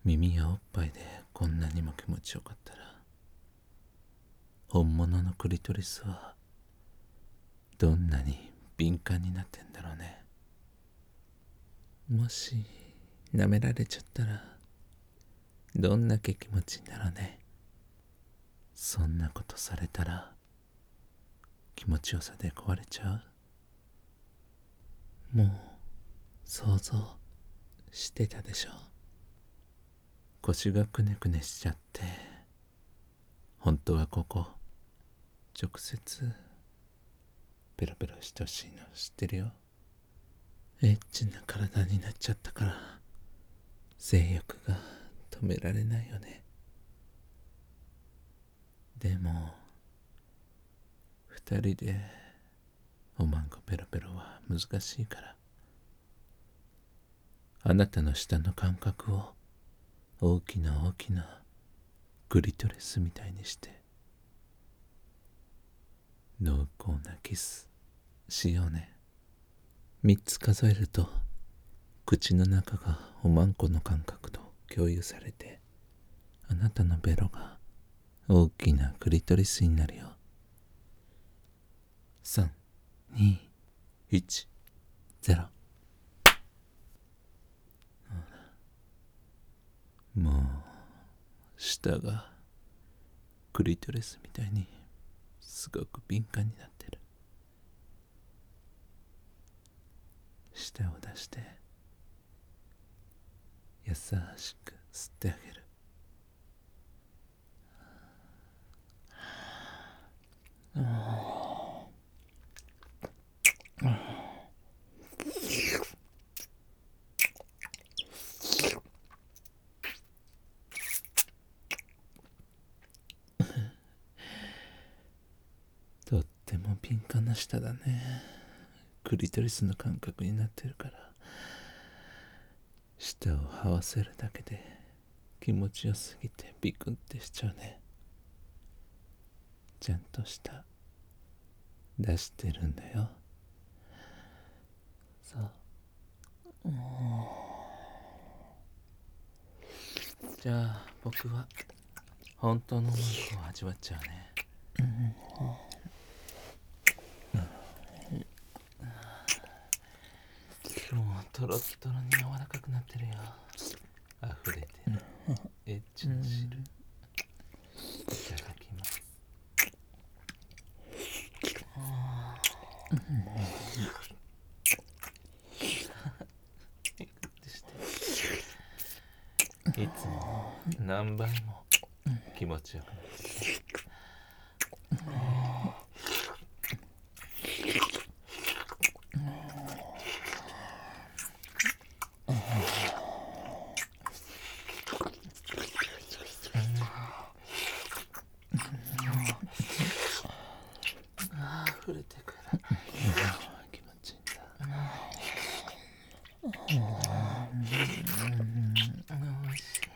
耳やおっぱいでこんなにも気持ちよかったら、本物のクリトリスはどんなに敏感になってんだろうね。もし舐められちゃったらどんだけ気持ちいいんだろうね。そんなことされたら気持ちよさで壊れちゃう。もう想像してたでしょ。腰がくねくねしちゃって、本当はここ直接ペロペロしてほしいの知ってるよ。エッチな体になっちゃったから性欲が止められないよね。でも二人でおまんこペロペロは難しいから、あなたの舌の感覚を大きな大きなクリトリスみたいにして濃厚なキスしようね。3つ数えると口の中がおまんこの感覚と共有されて、あなたのベロが大きなクリトリスになるよ。3、2、1、0。もう舌がクリトリスみたいにすごく敏感になってる。舌を出して優しく吸ってあげる。とっても敏感な舌だね。クリトリスの感覚になってるから、舌を這わせるだけで気持ちよすぎてビクンってしちゃうね。ちゃんと舌出してるんだよ。そう。じゃあ僕は本当のマンコを味わっちゃうね。もうトロットロに柔らかくなってるよ。溢れてるエッチの汁、いただきます。いつも何倍も気持ちよくなってる。溢れてくる。気持ちいいんだ。おいしい。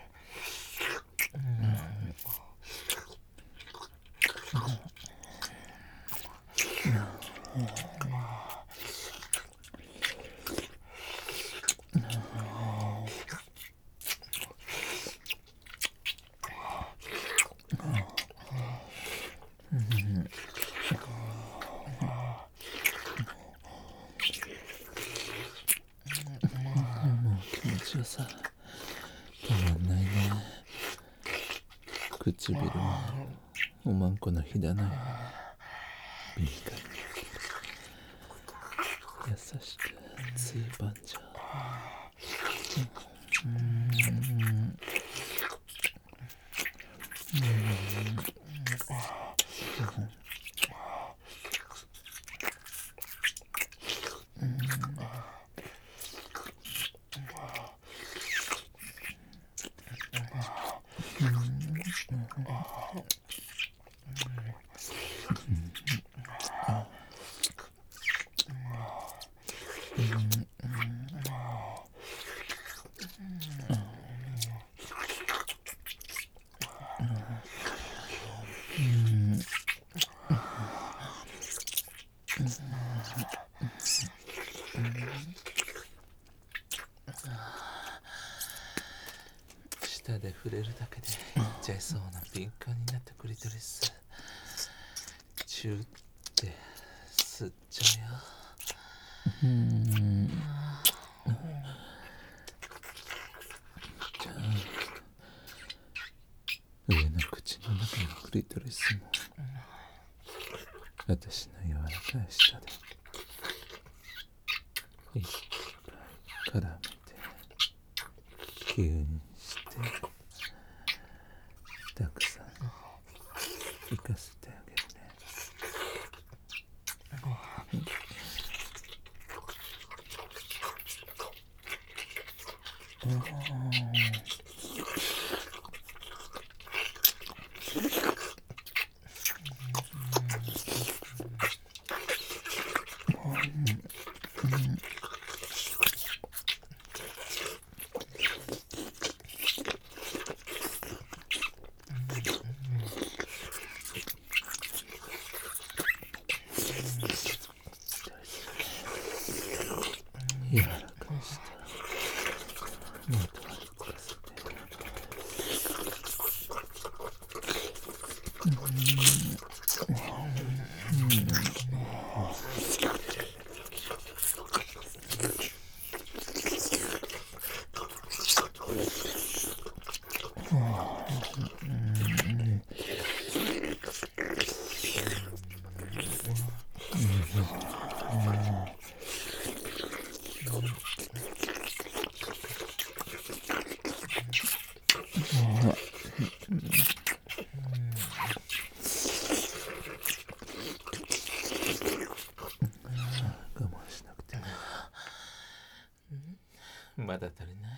もう気持ちよさ止まんないね。唇もおまんこの火棚よ敏感に優しくついばんじゃう。舌舌で触れるだけでいっちゃいそうな敏感になったクリトリス、チューって吸っちゃうよ。じゃあ上の口の中のクリトリスも私の柔らかい舌でいっぱい絡めて吸引してたくさん行かせてあげるね。柔らかい舌もっと歩かせて我慢しなくてまだ足りない。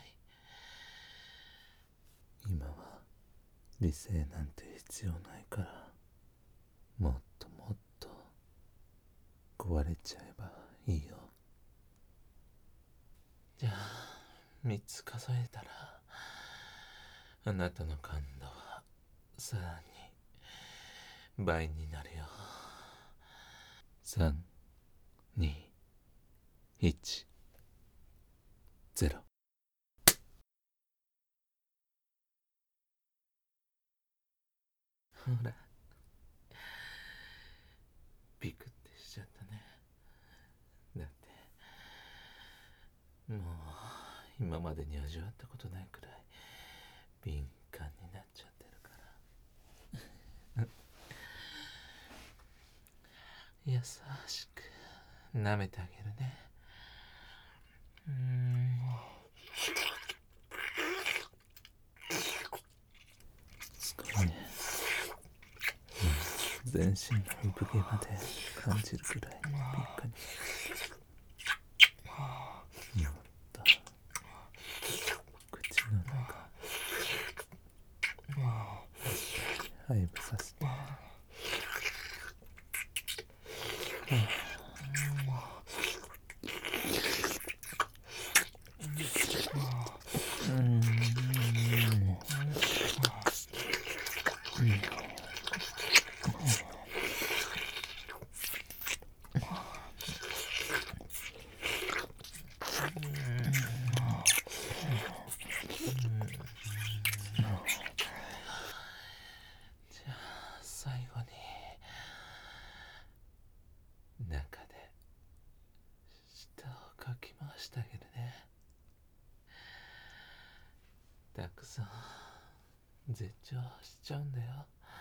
今は理性なんて必要ないから、もっともっと壊れちゃえばいいよ。じゃあ3つ数えたらあなたの感度はさらに倍になるよ。3、2、1、0。ほら、ビクってしちゃったね。だってもう今までに味わったことないくらい敏感になっちゃってるから優しく舐めてあげるね。すごいね。全身の産毛まで感じるくらい敏感に。もっと口の中配布させて。最後に中で舌をかき回してあげるね。たくさん絶頂しちゃうんだよ。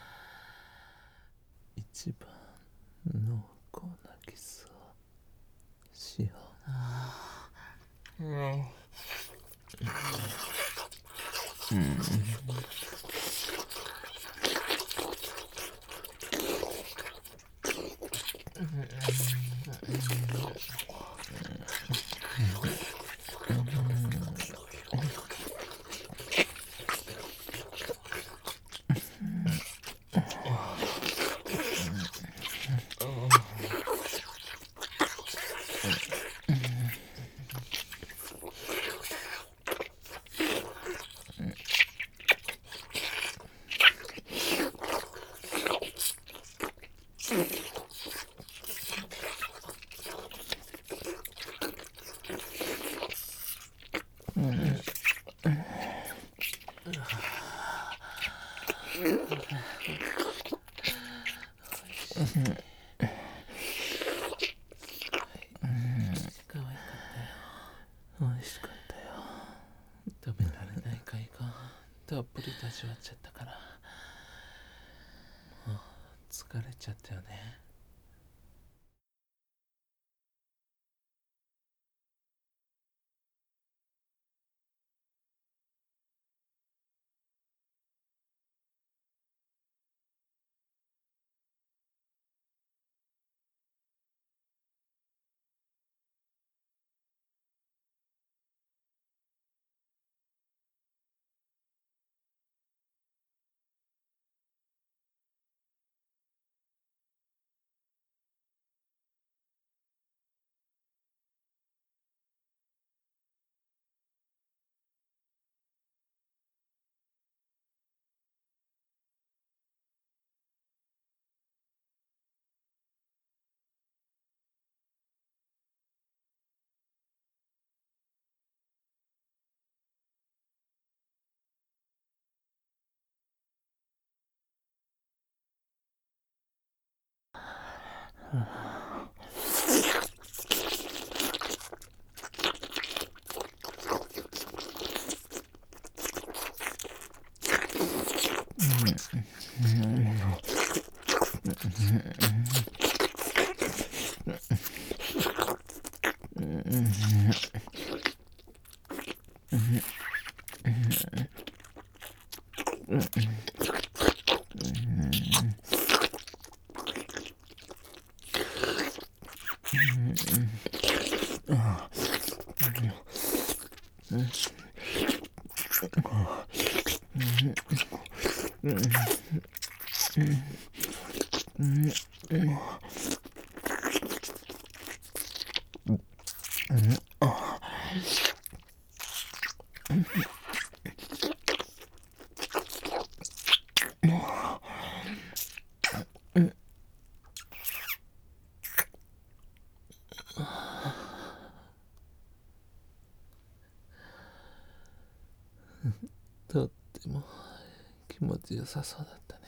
一番濃厚なキスをしよう。 可愛かったよ。美味しかったよ。食べられないかいがたっぷりと味わっちゃったから、もう疲れちゃったよね。とっても気持ちよさそうだったね。